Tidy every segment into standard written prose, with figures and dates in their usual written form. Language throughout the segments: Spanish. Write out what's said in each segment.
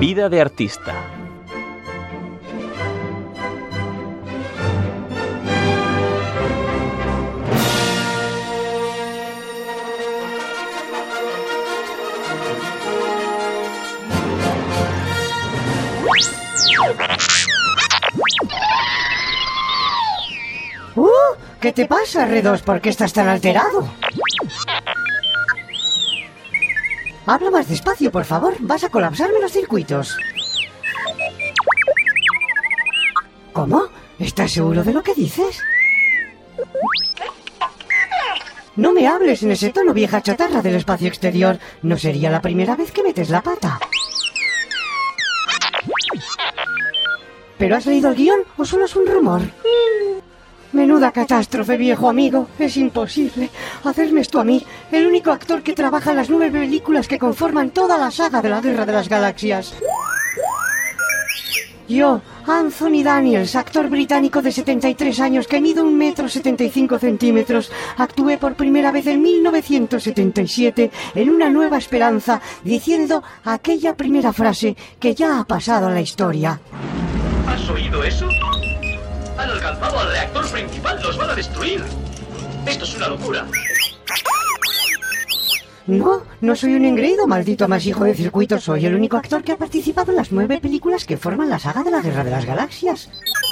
Vida de artista. ¿Qué te pasa, R2? ¿Por qué estás tan alterado? Habla más despacio, por favor. Vas a colapsarme los circuitos. ¿Cómo? ¿Estás seguro de lo que dices? No me hables en ese tono, vieja chatarra del espacio exterior. No sería la primera vez que metes la pata. ¿Pero has leído el guión o solo es un rumor? Menuda catástrofe, viejo amigo. Es imposible hacerme esto a mí, el único actor que trabaja en las 9 películas que conforman toda la saga de la Guerra de las Galaxias. Yo, Anthony Daniels, actor británico de 73 años que mide 1,75 m, actué por primera vez en 1977 en Una Nueva Esperanza, diciendo aquella primera frase que ya ha pasado a la historia. ¿Has oído eso? Han alcanzado al reactor principal, los van a destruir. Esto es una locura. No soy un engreído, maldito amasijo de circuitos. Soy el único actor que ha participado en las 9 películas que forman la saga de la Guerra de las Galaxias.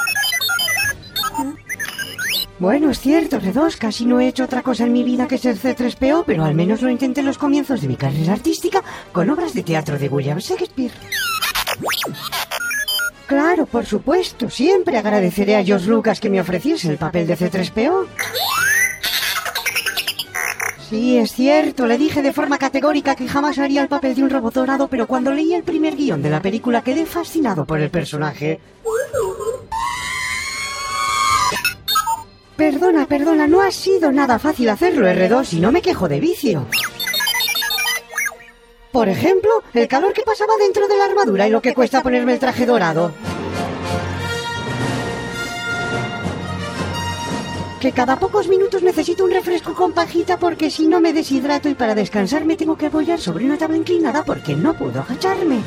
Bueno, es cierto, R2, casi no he hecho otra cosa en mi vida que ser C3PO, pero al menos lo intenté en los comienzos de mi carrera artística con obras de teatro de William Shakespeare. Claro, por supuesto, siempre agradeceré a George Lucas que me ofreciese el papel de C3PO. Sí, es cierto, le dije de forma categórica que jamás haría el papel de un robot dorado, pero cuando leí el primer guión de la película quedé fascinado por el personaje. Perdona, no ha sido nada fácil hacerlo, R2, y no me quejo de vicio. Por ejemplo, el calor que pasaba dentro de la armadura y lo que cuesta ponerme el traje dorado. Que cada pocos minutos necesito un refresco con pajita porque si no me deshidrato y para descansar me tengo que apoyar sobre una tabla inclinada porque no puedo agacharme.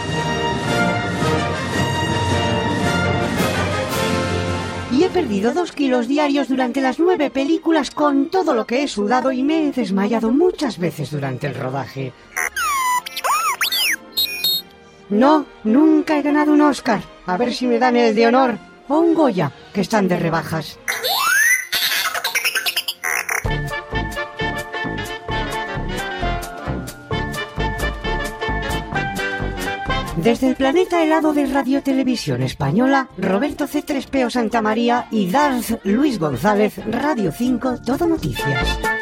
Y he perdido 2 kilos diarios durante las 9 películas con todo lo que he sudado y me he desmayado muchas veces durante el rodaje. No, nunca he ganado un Oscar. A ver si me dan el de honor o un Goya, que están de rebajas. Desde el planeta helado de Radio Televisión Española, Roberto C3PO Santamaría y Darth Luis González, Radio 5, Todo Noticias.